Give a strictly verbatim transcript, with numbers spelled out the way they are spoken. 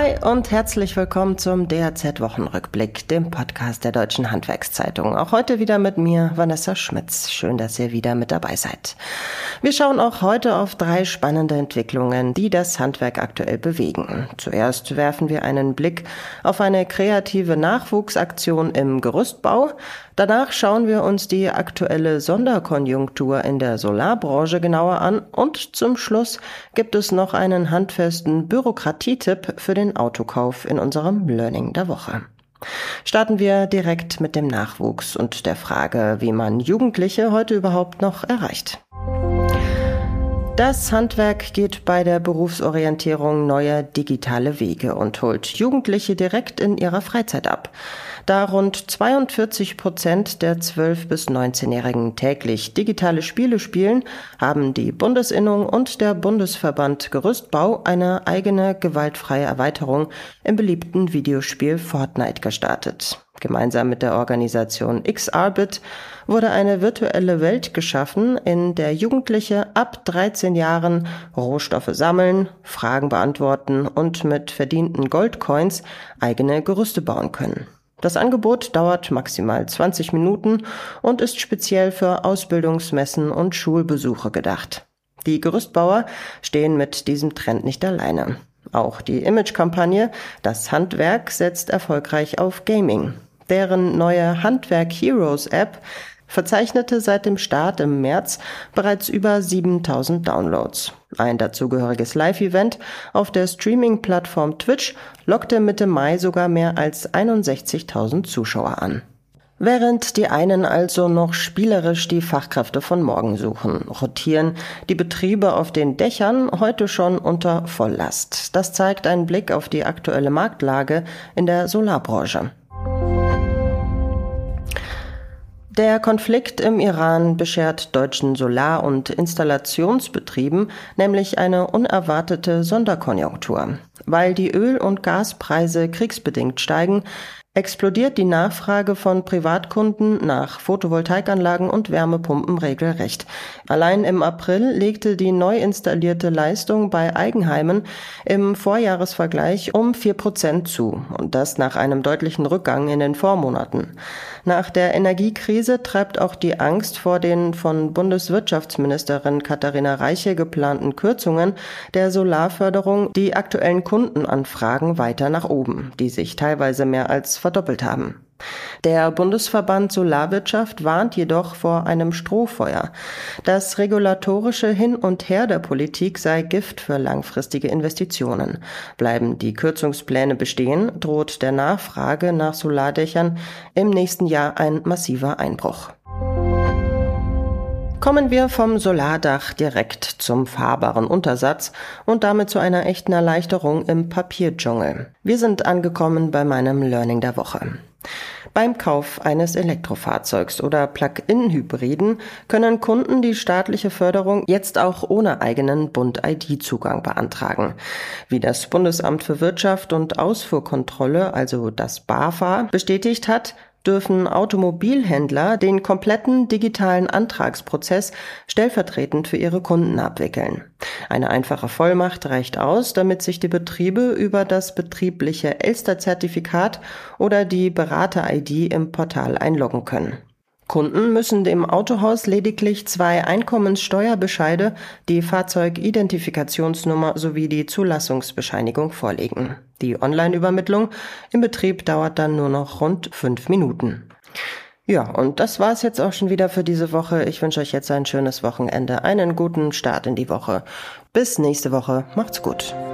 Hi und herzlich willkommen zum D H Z-Wochenrückblick, dem Podcast der Deutschen Handwerkszeitung. Auch heute wieder mit mir, Vanessa Schmitz. Schön, dass ihr wieder mit dabei seid. Wir schauen auch heute auf drei spannende Entwicklungen, die das Handwerk aktuell bewegen. Zuerst werfen wir einen Blick auf eine kreative Nachwuchsaktion im Gerüstbau. Danach schauen wir uns die aktuelle Sonderkonjunktur in der Solarbranche genauer an und zum Schluss gibt es noch einen handfesten Bürokratietipp für den Autokauf in unserem Learning der Woche. Starten wir direkt mit dem Nachwuchs und der Frage, wie man Jugendliche heute überhaupt noch erreicht. Das Handwerk geht bei der Berufsorientierung neue digitale Wege und holt Jugendliche direkt in ihrer Freizeit ab. Da rund zweiundvierzig Prozent der zwölf- bis neunzehnjährigen täglich digitale Spiele spielen, haben die Bundesinnung und der Bundesverband Gerüstbau eine eigene gewaltfreie Erweiterung im beliebten Videospiel Fortnite gestartet. Gemeinsam mit der Organisation X-Arbit wurde eine virtuelle Welt geschaffen, in der Jugendliche ab dreizehn Jahren Rohstoffe sammeln, Fragen beantworten und mit verdienten Goldcoins eigene Gerüste bauen können. Das Angebot dauert maximal zwanzig Minuten und ist speziell für Ausbildungsmessen und Schulbesuche gedacht. Die Gerüstbauer stehen mit diesem Trend nicht alleine. Auch die Imagekampagne Das Handwerk setzt erfolgreich auf Gaming. Deren neue Handwerk Heroes App verzeichnete seit dem Start im März bereits über siebentausend Downloads. Ein dazugehöriges Live-Event auf der Streaming-Plattform Twitch lockte Mitte Mai sogar mehr als einundsechzigtausend Zuschauer an. Während die einen also noch spielerisch die Fachkräfte von morgen suchen, rotieren die Betriebe auf den Dächern heute schon unter Volllast. Das zeigt ein Blick auf die aktuelle Marktlage in der Solarbranche. Der Konflikt im Iran beschert deutschen Solar- und Installationsbetrieben nämlich eine unerwartete Sonderkonjunktur. Weil die Öl- und Gaspreise kriegsbedingt steigen, explodiert die Nachfrage von Privatkunden nach Photovoltaikanlagen und Wärmepumpen regelrecht. Allein im April legte die neu installierte Leistung bei Eigenheimen im Vorjahresvergleich um vier Prozent zu und das nach einem deutlichen Rückgang in den Vormonaten. Nach der Energiekrise treibt auch die Angst vor den von Bundeswirtschaftsministerin Katharina Reiche geplanten Kürzungen der Solarförderung die aktuellen Kundenanfragen weiter nach oben, die sich teilweise mehr als verdoppelt haben. Der Bundesverband Solarwirtschaft warnt jedoch vor einem Strohfeuer. Das regulatorische Hin und Her der Politik sei Gift für langfristige Investitionen. Bleiben die Kürzungspläne bestehen, droht der Nachfrage nach Solardächern im nächsten Jahr ein massiver Einbruch. Kommen wir vom Solardach direkt zum fahrbaren Untersatz und damit zu einer echten Erleichterung im Papierdschungel. Wir sind angekommen bei meinem Learning der Woche. Beim Kauf eines Elektrofahrzeugs oder Plug-in-Hybriden können Kunden die staatliche Förderung jetzt auch ohne eigenen Bund-I D-Zugang beantragen. Wie das Bundesamt für Wirtschaft und Ausfuhrkontrolle, also das BAFA, bestätigt hat, dürfen Automobilhändler den kompletten digitalen Antragsprozess stellvertretend für ihre Kunden abwickeln. Eine einfache Vollmacht reicht aus, damit sich die Betriebe über das betriebliche Elster-Zertifikat oder die Berater-I D im Portal einloggen können. Kunden müssen dem Autohaus lediglich zwei Einkommenssteuerbescheide, die Fahrzeugidentifikationsnummer sowie die Zulassungsbescheinigung vorlegen. Die Online-Übermittlung im Betrieb dauert dann nur noch rund fünf Minuten. Ja, und das war's jetzt auch schon wieder für diese Woche. Ich wünsche euch jetzt ein schönes Wochenende, einen guten Start in die Woche. Bis nächste Woche. Macht's gut.